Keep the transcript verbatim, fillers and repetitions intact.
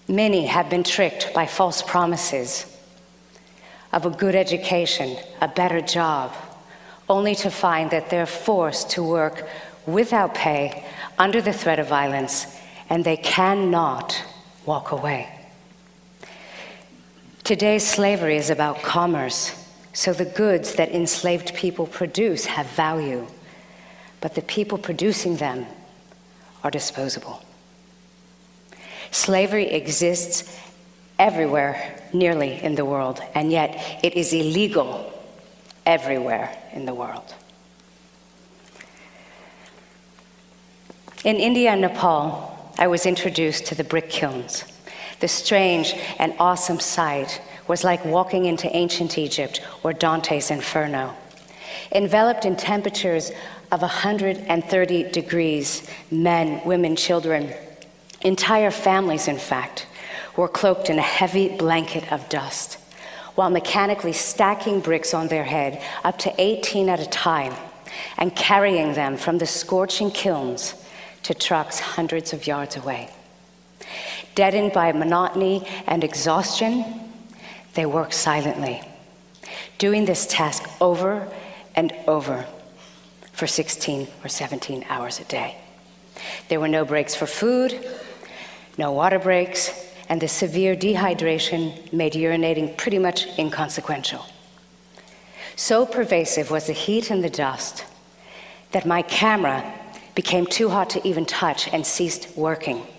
Many have been tricked by false promises of a good education, a better job, only to find that they're forced to work without pay, under the threat of violence, and they cannot walk away. Today's slavery is about commerce, so the goods that enslaved people produce have value, but the people producing them are disposable. Slavery exists everywhere, nearly, in the world, and yet it is illegal everywhere in the world. In India and Nepal, I was introduced to the brick kilns. The strange and awesome sight was like walking into ancient Egypt or Dante's Inferno. Enveloped in temperatures of one hundred thirty degrees, men, women, children, entire families, in fact, were cloaked in a heavy blanket of dust, while mechanically stacking bricks on their head, up to eighteen at a time, and carrying them from the scorching kilns to trucks hundreds of yards away. Deadened by monotony and exhaustion, they worked silently, doing this task over and over for sixteen or seventeen hours a day. There were no breaks for food, no water breaks, and the severe dehydration made urinating pretty much inconsequential. So pervasive was the heat and the dust that my camera became too hot to even touch and ceased working.